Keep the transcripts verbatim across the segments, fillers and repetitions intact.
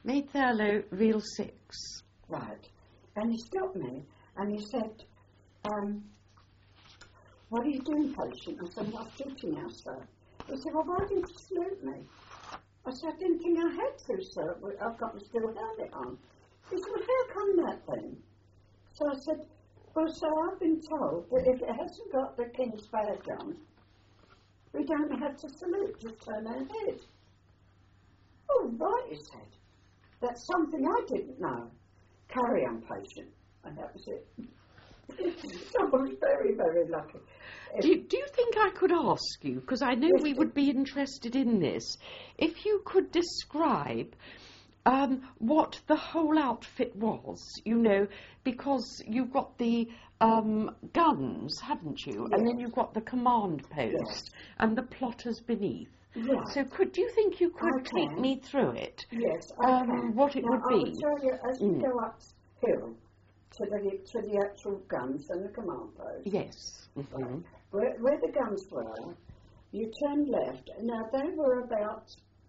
Maytherlo, Reel six. Right. And he stopped me and he said, um, what are you doing, patient? I said, I'm off duty now, sir. He said, well, why didn't you salute me? I said, I didn't think I had to, sir. I've got my steel helmet on. He said, well, how come that then? So I said, well, sir, I've been told that if it hasn't got the King's badge on, we don't have to salute, just turn our head. Oh, right, he said. That's something I didn't know. Carry on, patient. And that was it. I was very, very lucky. Do you, do you think I could ask you, because I know Yes, we would be interested in this, if you could describe um, what the whole outfit was, you know, because you've got the um, guns, haven't you? Yes. And then you've got the command post Yes. and the plotters beneath. Right. So could do you think you could I take can. me through it? Yes, I um, can. What it now, would I be? will tell you, as Mm. we go uphill to the, to the actual guns and the command post. Yes. Mm-hmm. Right. Where, where the guns were, you turned left. Now, they were about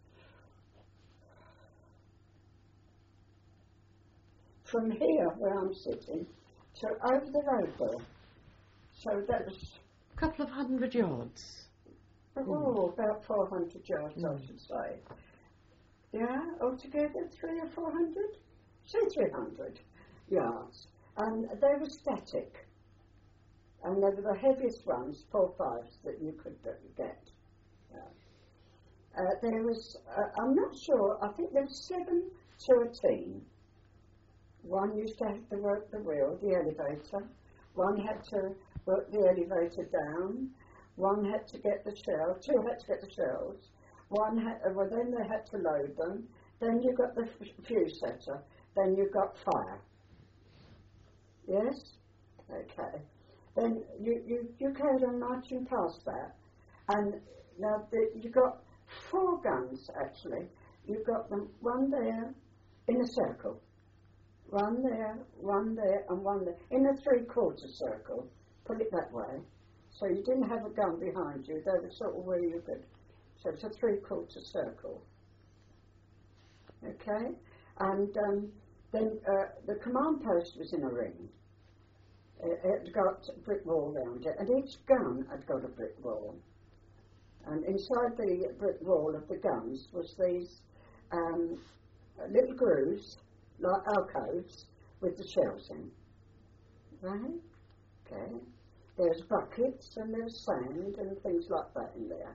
from here, where I'm sitting, to over the road there. So that was, A couple of hundred yards. oh, about four hundred yards, Mm. I should say. Yeah, altogether, three or four hundred? Say three hundred yards. And they were static. And they were the heaviest ones, four fives, that you could uh, get. Yeah. Uh, there was, uh, I'm not sure, I think there was seven to a team. One used to have to work the wheel, the elevator. One had to work the elevator down. One had to get the shell. Two had to get the shells. One had, uh, well, then they had to load them. Then you got the f- fuse setter. Then you got fire. Yes? Okay. Then you, you, you carried on marching past that. And now the, you got four guns, actually. You've got them, one there in a circle. One there, one there, and one there. In a three-quarter circle. Put it that way. So you didn't have a gun behind you. They were sort of where you could. So it's a three-quarter circle. Okay? And um, then uh, the command post was in a ring. It had got a brick wall around it, and each gun had got a brick wall. And inside the brick wall of the guns was these um, little grooves, like alcoves, with the shells in. Right? Okay. There's buckets and there's sand and things like that in there.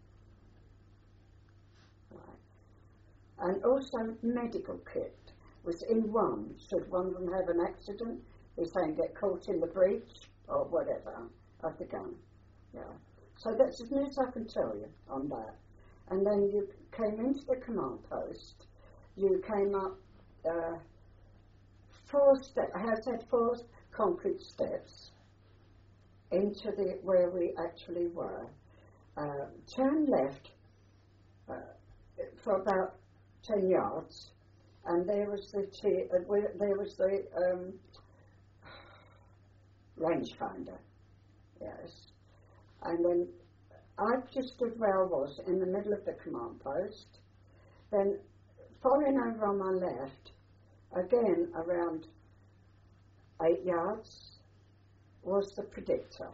Right. And also medical kit was in one. Should one of them have an accident, he's saying get caught in the breach or whatever of the gun. Yeah. So that's as near as I can tell you on that. And then you came into the command post. You came up uh, four steps. I have said four concrete steps into the where we actually were. Uh, turn left uh, for about ten yards, and there was the t- uh, where, there was the um, rangefinder. Yes, and then I just stood where I was in the middle of the command post. Then following over on my left, again around eight yards, was the predictor.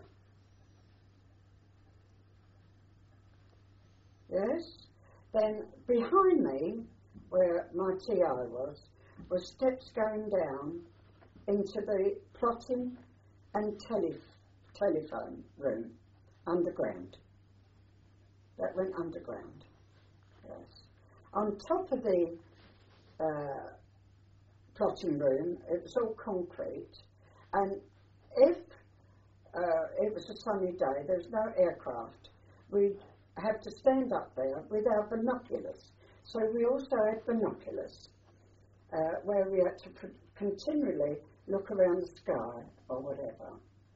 Yes? Then behind me, where my T I was, was steps going down into the plotting and tele- telephone room, underground. That went underground. Yes. On top of the uh, plotting room, it was all concrete, and if uh, it was a sunny day, there was no aircraft, we'd have to stand up there with our binoculars. So we also had binoculars, uh, where we had to pr- continually look around the sky or whatever.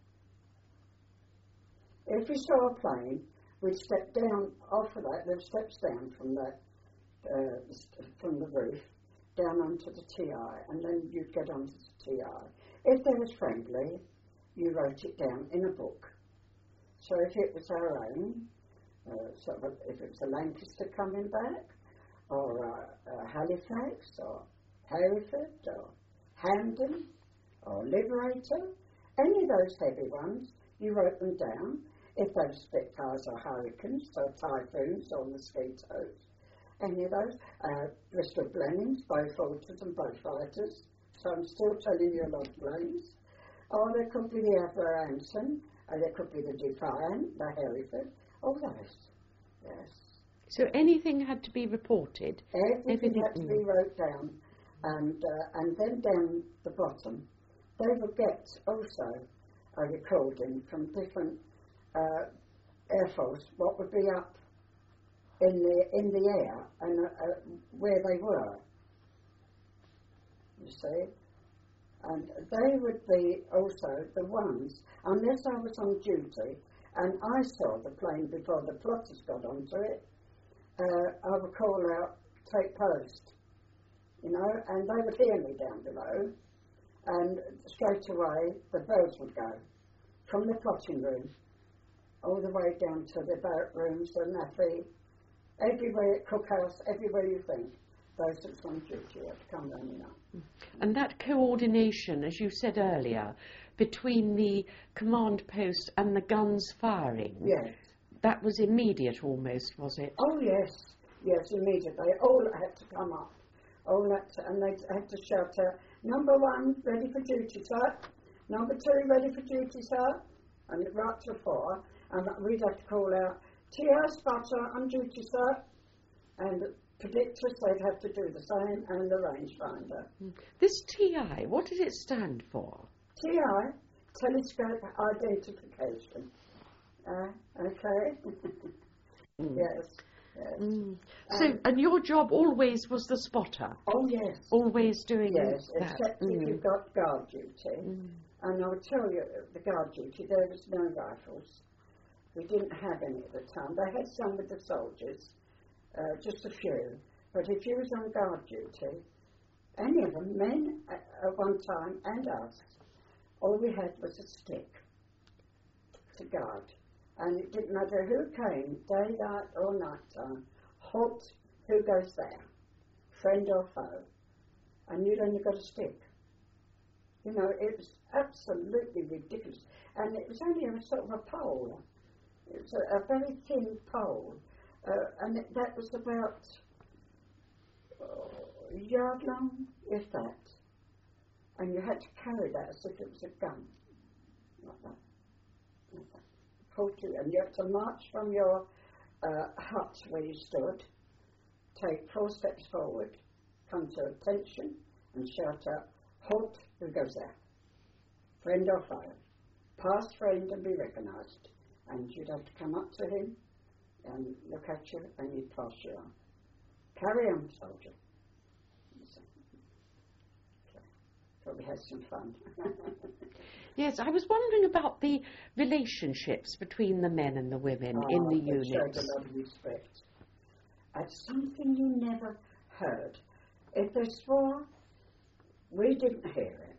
If we saw a plane, we'd step down off of that. There were steps down from the uh, st- from the roof down onto the T I, and then you'd get onto the T I. If there was friendly, you wrote it down in a book. So if it was our own, uh, sort of a, if it was a Lancaster coming back, or uh, uh, Halifax, or Hereford, or Hampden, or Liberator, any of those heavy ones, you wrote them down. If they were Spitfires or Hurricanes, or Typhoons or Mosquitoes, any of those. Uh, Bristol Blenheims, both Alters and both Fighters, so I'm still telling you a lot of names. Or there could be the Everanson, or there could be the Defiant, the Hereford, all those, yes. So anything had to be reported? Everything, Everything had to be wrote down, and uh, and then down the bottom, they would get also a recording from different uh, Air Force, what would be up in the in the air and uh, uh, where they were. You see, and they would be also the ones, unless I was on duty and I saw the plane before the plotters got onto it. Uh, I would call out, take post, you know, and they would hear me down below, and straight away the bells would go from the plotting room all the way down to the barrack rooms, the naffy, everywhere, cookhouse, everywhere you think. Those that's on duty have to come running up. And that coordination, as you said earlier, between the command post and the guns firing, yes. That was immediate almost, was it? Oh, yes. Yes, immediately. All had to come up. All had to, and they had to shout out, number one, ready for duty, sir. Number two, ready for duty, sir. And right to four. And we'd have to call out, T I spotter, on duty, sir. And predictors, they'd have to do the same, and the rangefinder. This T I, what does it stand for? T I, telescope identification. Uh, okay. Mm. Yes. Yes. Mm. So, Um, and your job always was the spotter? oh, yes. Always doing Yes, that? except Mm. if you've got guard duty. Mm. And I'll tell you, the guard duty, there was no rifles. We didn't have any at the time. They had some with the soldiers, uh, just a few. But if you was on guard duty, any of them, men at, at one time and us, all we had was a stick to guard. And it didn't matter who came, daylight or night time, halt, who goes there, friend or foe. And you'd only got a stick. You know, it was absolutely ridiculous. And it was only a sort of a pole. It was a, a very thin pole. Uh, and it, that was about uh, a yard long, if that. And you had to carry that as if it was a gun. Like that. Like that. And you had to march from your uh, hut where you stood, take four steps forward, come to attention, and shout out, halt, who goes there? Friend or foe? Pass friend and be recognised. And you'd have to come up to him and look at you, and he'd pass you on. Carry on, soldier. So, okay. Thought we had some fun. Yes, I was wondering about the relationships between the men and the women oh, in the it units. showed a lot of respect. It's something you never heard. If they swore, we didn't hear it.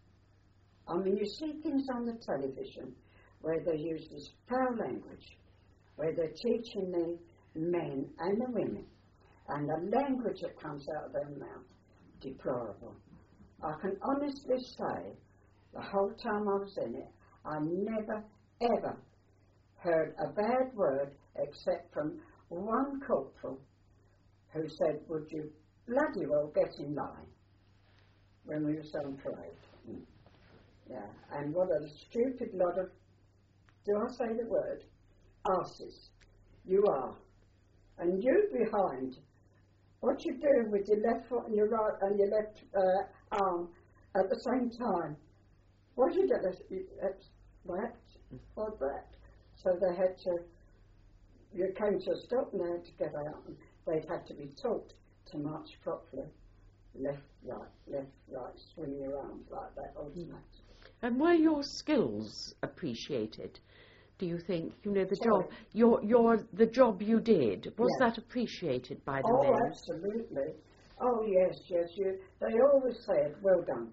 I mean, you see things on the television where they use this foul language, where they're teaching the men and the women, and the language that comes out of their mouth, deplorable. I can honestly say, the whole time I was in it, I never, ever heard a bad word except from one corporal who said, would you bloody well get in line, when we were on parade. Mm. Yeah, and what a stupid lot of, do I say the word, arses you are. And you behind, what you doing with your left foot and your right and your left uh, arm at the same time? What you do? That's that or that. So they had to, you came to a stop and they had to get out, and they'd have to be taught to march properly. Left, right, left, right, swing your arms like that automatically. And were your skills appreciated? Do you think, you know, the Sorry. job, your, your, the job you did, was Yes. that appreciated by the Oh, men? absolutely. Oh, yes, yes. You, they always said, well done.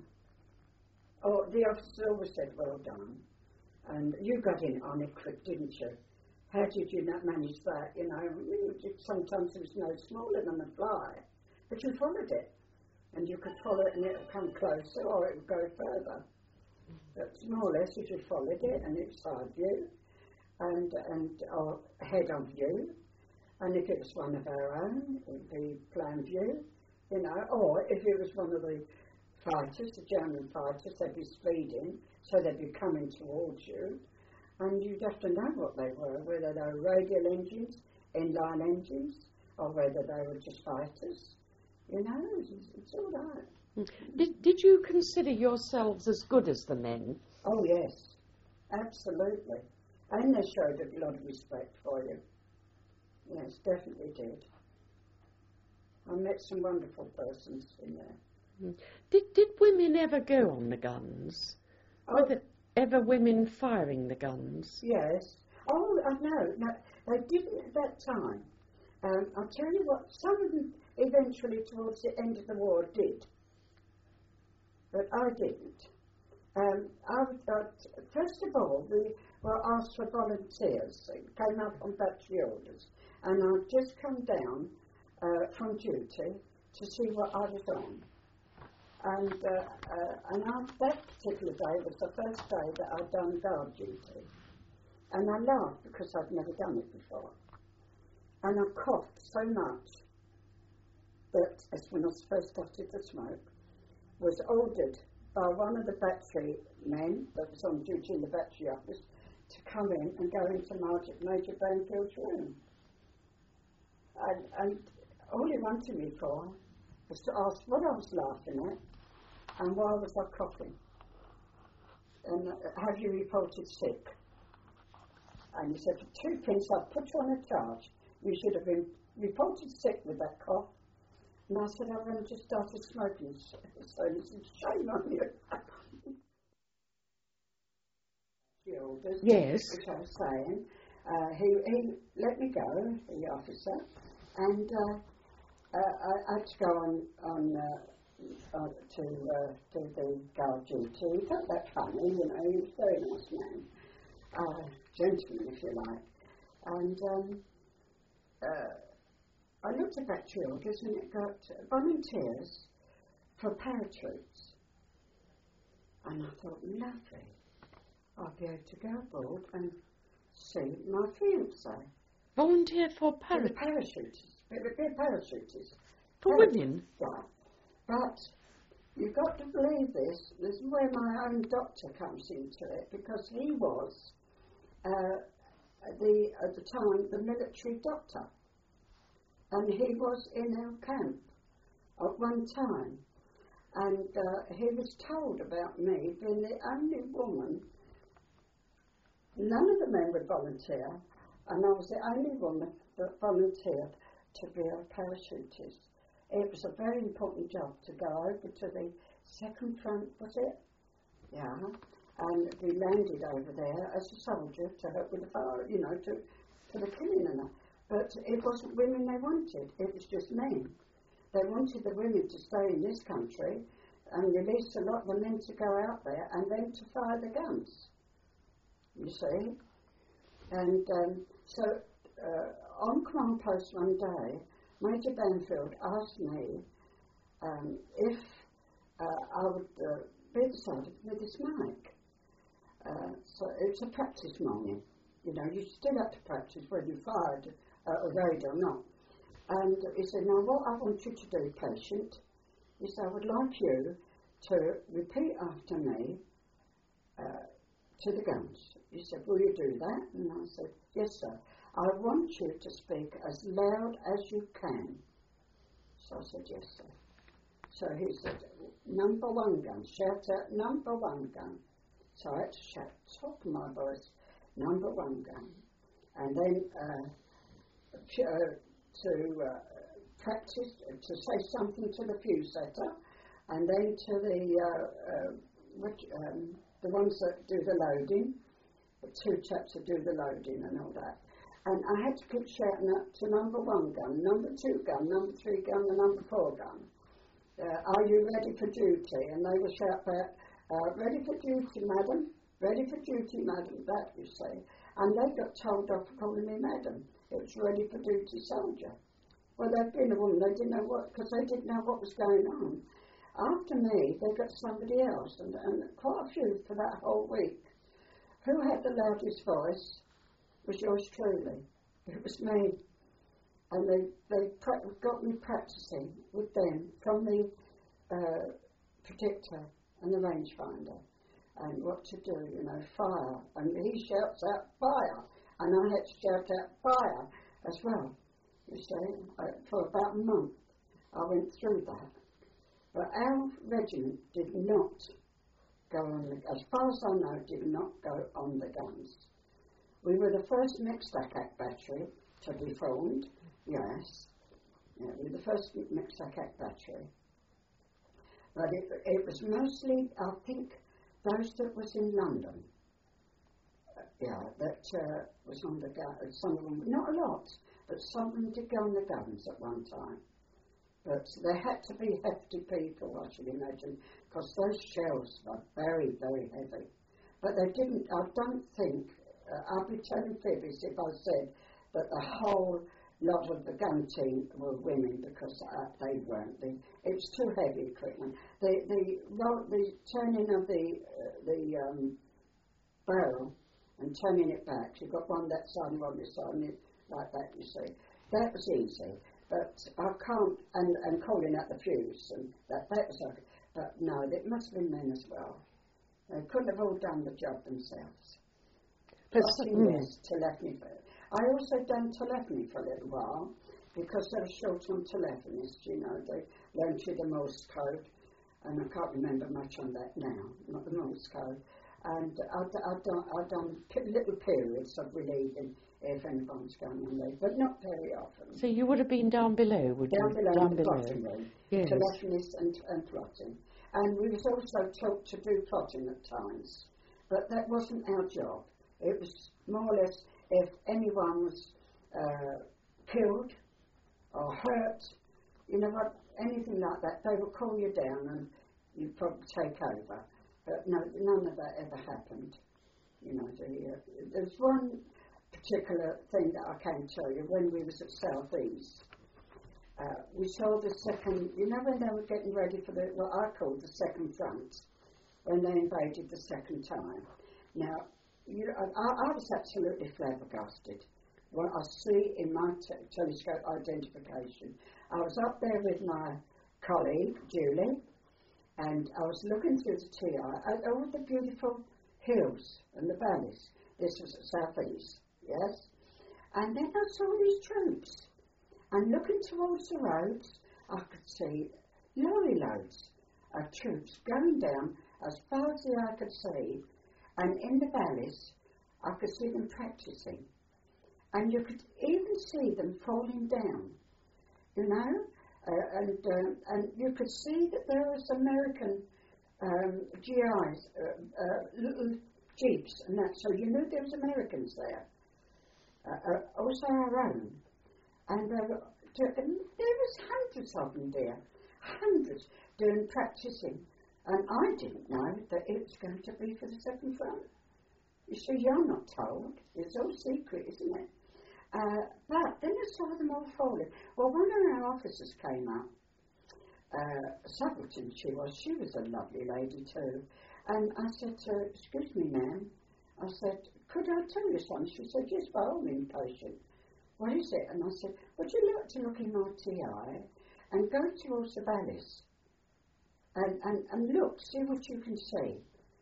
Oh, the officers always said, well done. And you got in on it quick, didn't you? how did you not manage that? You know, I mean, sometimes it was no smaller than a fly, but you followed it, and you could follow it and it would come closer or it would go further. But more or less, if you followed it and it's side view and and or head on view, and if it was one of our own, it would be plan view, you know, or if it was one of the fighters, the German fighters, they'd be speeding, so they'd be coming towards you, and you'd have to know what they were, whether they were radial engines, inline engines, or whether they were just fighters. You know, it's, it's all right. Did, did you consider yourselves as good as the men? Oh, yes, absolutely. And they showed a lot of respect for you. Yes, definitely did. I met some wonderful persons in there. Did did women ever go on the guns? Oh, Were there ever women firing the guns? yes. Oh, I know. No, they didn't at that time. Um, I'll tell you what, some of them eventually towards the end of the war did. But I didn't. Um, I would, uh, first of all, we were asked for volunteers. It came up on battery orders. And I'd just come down uh, from duty to see what I was on. And, uh, uh, and I, that particular day was the first day that I'd done guard duty. And I laughed because I'd never done it before. And I coughed so much that, as when I first started to smoke, was ordered by one of the battery men that was on duty in the battery office to come in and go into Major, Major Banfield's room. And, and all he wanted me for was to ask what I was laughing at and why was I coughing. And uh, have you reported sick? And he said, for two pence, I'll put you on a charge. You should have been reported sick with that cough. And I said, I've only just started smoking, so he said, shame on you. The orders, yes. Which I was saying. Uh, he, he let me go, the officer, and uh, uh, I, I had to go on, on uh, uh, to uh, do the guard duty. He felt that funny, you know, he was a very nice man, uh, gentleman, if you like. And um, uh, I looked at battery orders and it got volunteers for paratroops. And I thought, lovely, I'll be able to go aboard and see my fiancé. Volunteer for For the parachute? parachuters. They would be parachuters. For Parachute- women? Right. But you've got to believe this. This is where my own doctor comes into it, because he was, uh, the at the time, the military doctor. And he was in our camp at one time. And uh, he was told about me being the only woman. None of the men would volunteer, and I was the only woman that volunteered to be a parachutist. It was a very important job to go over to the second front, was it? Yeah. And we landed over there as a soldier to help with the fire, you know, to, for the killing and that. But it wasn't women they wanted, it was just men. They wanted the women to stay in this country and release a lot of the men to go out there and then to fire the guns, you see. And um, so uh, on command post one day, Major Banfield asked me um, if uh, I would uh, be beside him with his mic. Uh, so it's a practice morning. You know, you still have to practice whether you fired uh, a raid or not. And he said, now what I want you to do, patient, is I would like you to repeat after me uh, to the guns. He said, will you do that? And I said, yes, sir. I want you to speak as loud as you can. So I said, yes, sir. So he said, number one gun, shout out number one gun. So I had to shout top of my voice, number one gun. And then uh, uh, to uh, practice, to say something to the fuse setter, and then to the uh, uh, which, um, the ones that do the loading, the two chaps that do the loading and all that. And I had to keep shouting up to number one gun, number two gun, number three gun, and number four gun. Uh, are you ready for duty? And they would shout back, uh, ready for duty, madam, ready for duty, madam, that you say. And they got told off for calling me madam. It was ready for duty soldier. Well, they'd been a woman, they didn't know what, because they didn't know what was going on. After me, they got somebody else, and, and quite a few for that whole week. Who had the loudest voice was yours truly. It was me. And they, they pra- got me practising with them from the uh, predictor and the rangefinder, and what to do, you know, fire. And he shouts out fire, and I had to shout out fire as well. You see, I, for about a month I went through that. But our regiment did not go on the, as far as I know, did not go on the guns. We were the first mixed attack battery to be formed, yes. Yeah, we were the first mixed attack battery. But it, it was mostly, I think, those that was in London. Uh, yeah, that uh, was on the guns. Some of them, not a lot, but some of them did go on the guns at one time. But there had to be hefty people, I should imagine, because those shells were very, very heavy. But they didn't, I don't think, uh, I'd be telling fibs if I said that the whole lot of the gun team were women, because uh, they weren't. The, it was too heavy equipment. The the, the turning of the, uh, the um, barrel and turning it back, you've got one that side and one this side, and it, like that, you see. That was easy. But I can't, and, and calling out the fuse, and that, that was okay. But no, it must have been men as well. They couldn't have all done the job themselves. But mm. yes, telephony. I also done telephony for a little while, because they were short on telephonists, you know. They learned you the Morse code, and I can't remember much on that now, not the Morse code. And I've, I've, done, I've done little periods of relieving if anyone's going on leave, but not very often. So you would have been down below, would down you? Below down in the below, plotting room, yes. Telephonist and, and plotting. And we was also taught to do plotting at times, but that wasn't our job. It was more or less if anyone was uh, killed or hurt, you know what, anything like that, they would call you down and you'd probably take over. But no, none of that ever happened. You know, the, uh, there's one particular thing that I can tell you. When we was at South East, uh, we saw the second, you know when they were getting ready for the, what I called the second front, when they invaded the second time. Now, you know, I, I was absolutely flabbergasted. What I see in my te- telescope identification, I was up there with my colleague, Julie, and I was looking through the T I at all the beautiful hills and the valleys. This was at South East, yes? And then I saw these troops. And looking towards the roads, I could see lorry loads of troops going down as far as the eye could see. And in the valleys, I could see them practising. And you could even see them falling down, you know? Uh, and um, and you could see that there was American um, G Is, uh, uh, little jeeps and that, so you knew there was Americans there. Uh, uh, also our own. And there, were, and there was hundreds of them there, hundreds, doing practising. And I didn't know that it was going to be for the second front. You see, you're not told. It's all secret, isn't it? Uh, but then I saw them all falling. Well, one of our officers came up, uh, Subaltern she was, she was a lovely lady too, and I said to her, excuse me ma'am, I said, could I tell you something? She said, yes, by all means, patient. What is it? And I said, would you like to look in my T I and go towards the valleys and, and, and look, see what you can see?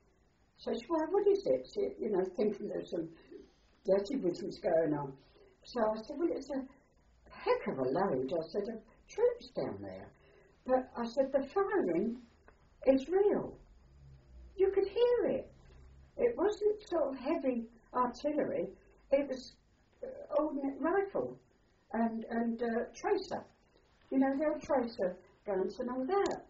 So she said, well, what is it? She, you know, thinking there's some dirty business going on. So I said, well, it's a heck of a load, I said, of troops down there. But I said, the firing is real. You could hear it. It wasn't sort of heavy artillery. It was uh, ordnance rifle and, and uh, tracer. You know, the old tracer guns and all that.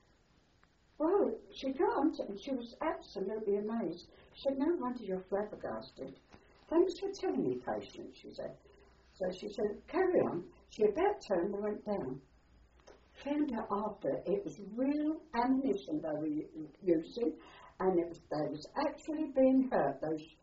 Well, she got on to it and she was absolutely amazed. She said, no wonder you're flabbergasted. Thanks for telling me, patient, she said. So she said, carry on. She about turned and went down. Found out after it was real ammunition they were u- using, and it was they was actually being hurt, those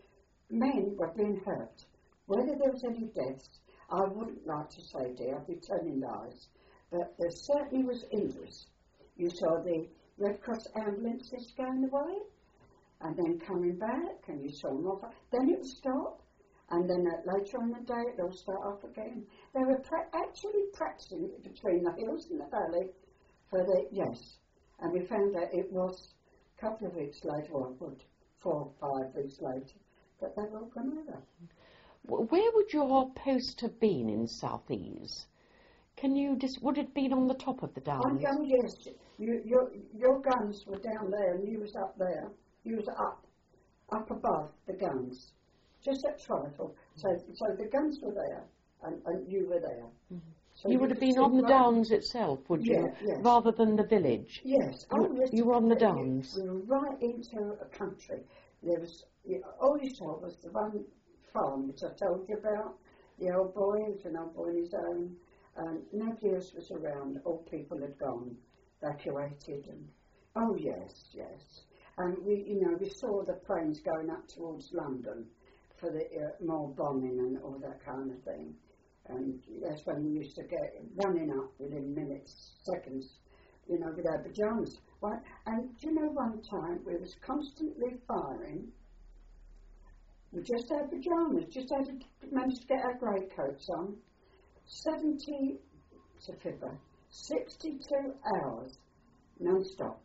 men were being hurt. Whether there was any deaths, I wouldn't like to say, dear, I'd be telling lies. But there certainly was injuries. You saw the Red Cross ambulances going away, and then coming back, and you saw more. Then it would stop, and then uh, later on the day it all start off again. They were pra- actually practicing it between the hills and the valley for the, yes. And we found out it was a couple of weeks later, or good, four or five weeks later, that they were all gone over. Where would your post have been in South Ease? Can you just, would it have been on the top of the downs? On gun, yes. You, your, your guns were down there and you was up there. You was up, up above the guns. Just that trifle. So, so the guns were there and, and you were there. Mm-hmm. So you, you would have been on the right downs itself, would you? Yeah, yes. Rather than the village? Yes. You, oh, yes, you were on the downs? We were right into a country. There was, you, all you saw was the one farm which I told you about. The old boy, he was an old boy on his own. Um, nobody else was around. All people had gone, evacuated, and oh yes, yes. And we, you know, we saw the planes going up towards London for the uh, more bombing and all that kind of thing. And that's when we used to get running up within minutes, seconds, you know, with our pyjamas. Right? And do you know, one time we was constantly firing. We just had pyjamas, just had to manage to get our greatcoats on. Seventy, it's a fibber, sixty-two hours non-stop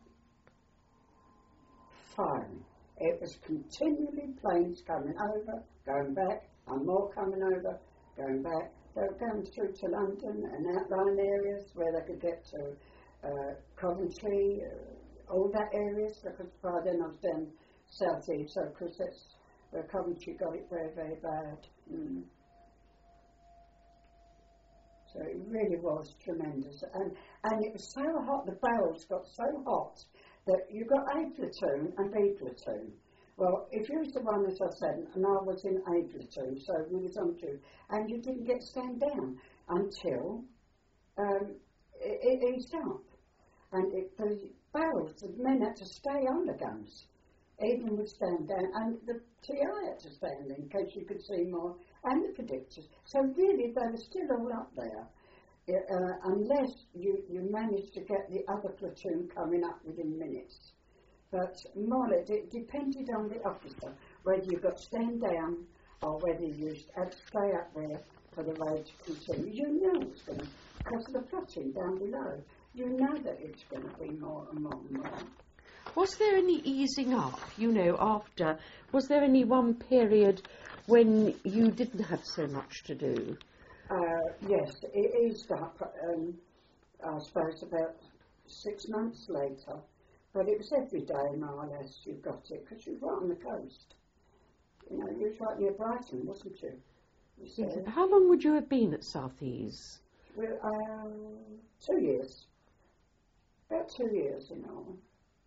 firing. It was continually planes coming over, going back, and more coming over, going back. They were going through to London and outlying areas where they could get to uh, Coventry, uh, all that areas, because by then I was down South East, so of course that's where Coventry got it very, very bad. Mm. So it really was tremendous. And and it was so hot, the barrels got so hot that you got A platoon and B platoon. Well, if you was the one, as I said, and I was in A platoon, so we was on two, and you didn't get stand down until um, it, it eased up. And it, the barrels, the men had to stay on the guns. Even would stand down, and the T I had to stand in case you could see more, and the predictors. So really, they were still all up there, uh, unless you, you managed to get the other platoon coming up within minutes. But more or less, it depended on the officer, whether you got stand down or whether you had to stay up there for the raid to continue. You know it's going to, because of the plotting down below, you know that it's going to be more and more and more. Was there any easing up, you know, after? Was there any one period when you didn't have so much to do? Uh, yes, it eased up, um, I suppose, about six months later. But it was every day, more or less, you got it, because you were right on the coast. You know, you was right near Brighton, wasn't you? you yes. How long would you have been at South Ease? Well, uh, two years. About two years, you know.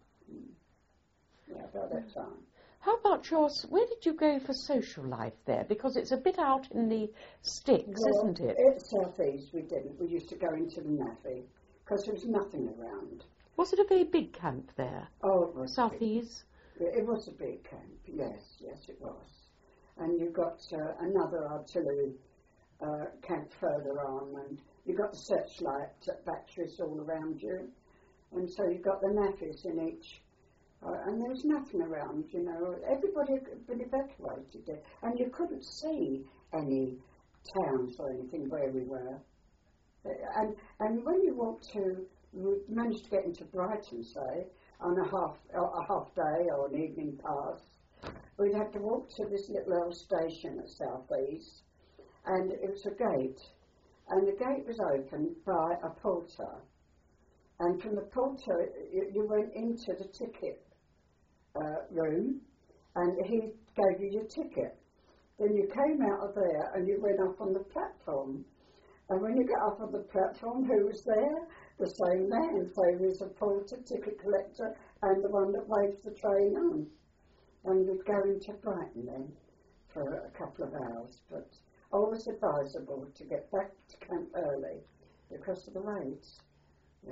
Yeah, about that time. How about yours? Where did you go for social life there? Because it's a bit out in the sticks, well, isn't it? At South East we didn't. We used to go into the Naffy because there was nothing around. Was it a very big camp there? Oh, it was. South East? It was a big camp, yes, yes it was. And you got uh, another artillery uh, camp further on, and you got the searchlight batteries all around you. And so you got the Naffies in each, uh, and there was nothing around, you know. Everybody had been evacuated there, and you couldn't see any towns or anything where we were. And and when you walked to, we managed to get into Brighton, say, on a half a half day or an evening pass, we'd have to walk to this little old station at South East, and it was a gate, and the gate was opened by a porter. And from the porter, you, you went into the ticket uh, room, and he gave you your ticket. Then you came out of there, and you went up on the platform. And when you got up on the platform, who was there? The same man. So he was a porter, ticket collector, and the one that waves the train on. And we'd go into Brighton then for a couple of hours. But always advisable to get back to camp early because of the raids. Yeah.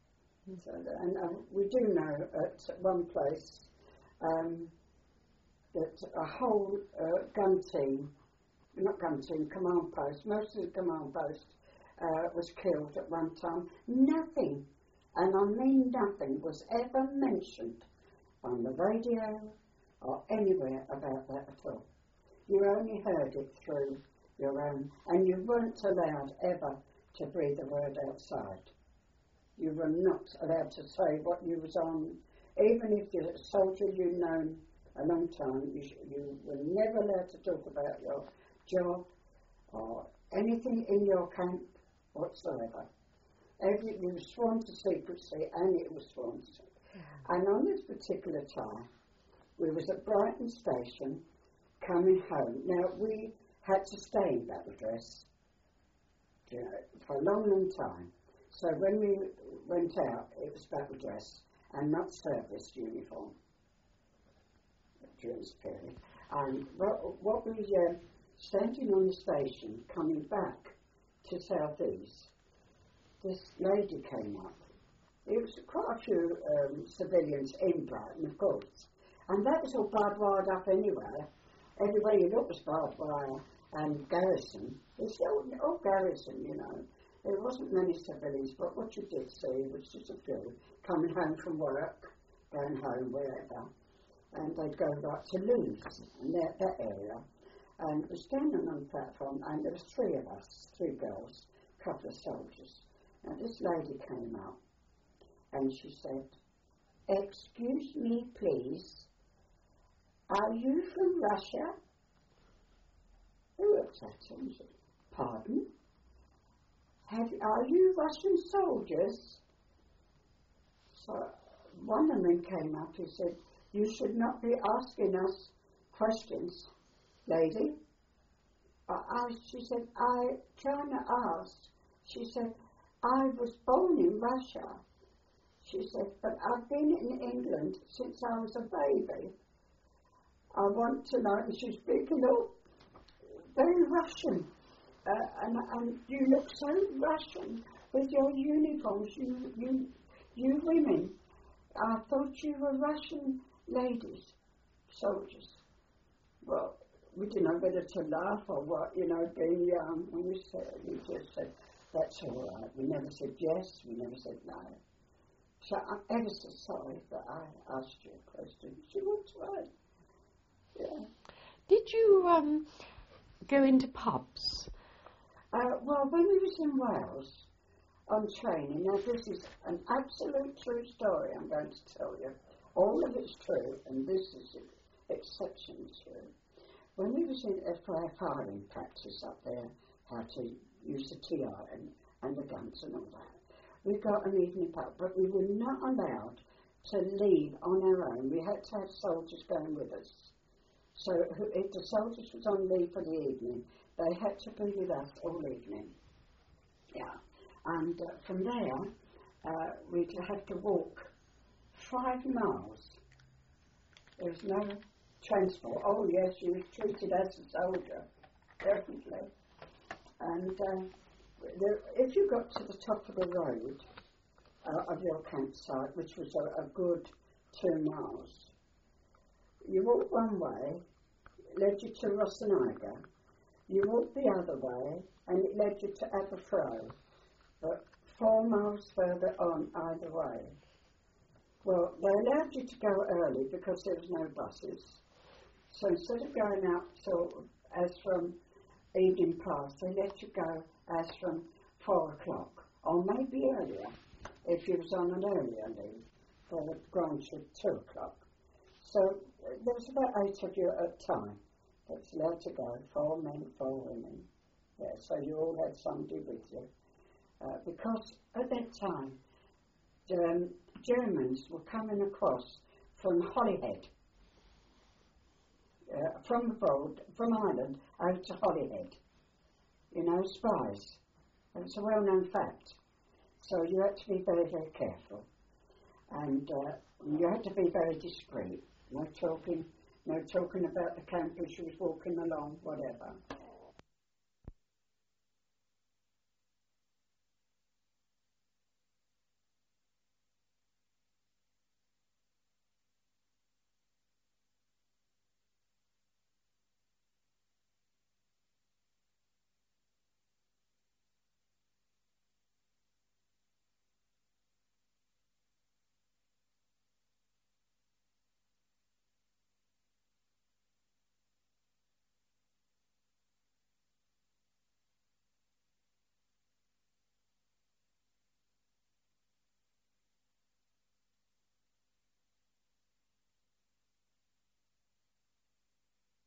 So, and uh, we do know at one place, um, that a whole uh, gun team, not gun team, command post, most of the command post uh, was killed at one time. Nothing, and I mean nothing, was ever mentioned on the radio or anywhere about that at all. You only heard it through your own, and you weren't allowed ever to breathe a word outside. You were not allowed to say what you was on, even if you're a soldier you'd known a long time. You, sh- you were never allowed to talk about your job or anything in your camp whatsoever. Every, you were sworn to secrecy, and it was sworn to. Mm-hmm. And on this particular time, we was at Brighton Station coming home. Now, we had to stay in battle dress, you know, for a long, long time. So when we went out, it was battle dress and not service uniform during this period. And what, what we were uh, standing on the station, coming back to South East, this lady came up. It was quite a few um, civilians in Brighton, of course. And that was all barbed wired up anywhere. Everywhere you looked was barbed wire and garrison. It's all, all garrison, you know. There wasn't many civilians, but what you did see was just a few coming home from work, going home, wherever. And they'd go right to Leeds, and that, that area. And it was standing on the platform, and there was three of us, three girls, a couple of soldiers. And this lady came up, and she said, "Excuse me, please. Are you from Russia?" Who looked at her and said, "Pardon? Have, are you Russian soldiers?" So one of them came up and said, "You should not be asking us questions, lady." I, I, she said, "I trying to ask." She said, "I was born in Russia." She said, "But I've been in England since I was a baby. I want to know," and she's speaking all very Russian, uh, and, and you look so Russian with your uniforms, you, you, you women. I thought you were Russian ladies, soldiers. Well, we didn't know whether to laugh or what, you know, being young, and we said, we just said, "That's all right." We never said yes, we never said no. So I'm ever so sorry that I asked you a question. She walked away. Yeah. Did you um, go into pubs? Uh, well, when we was in Wales on training, now this is an absolute true story I'm going to tell you. All of it's true, and this is exceptionally true. When we was in a firing practice up there, how to use the T I and, and the guns and all that, we got an evening pub, but we were not allowed to leave on our own. We had to have soldiers going with us. So if the soldiers was on leave for the evening, they had to be with us all evening. Yeah. And uh, from there, uh, we'd have to walk five miles. There was no transport. Oh, yes, you were treated as a soldier, definitely. And uh, there, if you got to the top of the road uh, of your campsite, which was a, a good two miles, you walked one way, led you to Rosseniga. You walked the other way, and it led you to Aberfroe, but four miles further on either way. Well, they allowed you to go early because there was no buses. So instead of going out till as from evening past, they let you go as from four o'clock, or maybe earlier, if you was on an earlier leave for the ground shift two o'clock. So uh, there was about eight of you at a time that's allowed to go, four men, four women. Yeah, so you all had somebody with you. Uh, because at that time, um, Germans were coming across from Holyhead, uh, from abroad, from Ireland, over to Holyhead. You know, spies. It's a well-known fact. So you had to be very, very careful. And uh, you had to be very discreet. No talking, no talking about the campus you was walking along, whatever.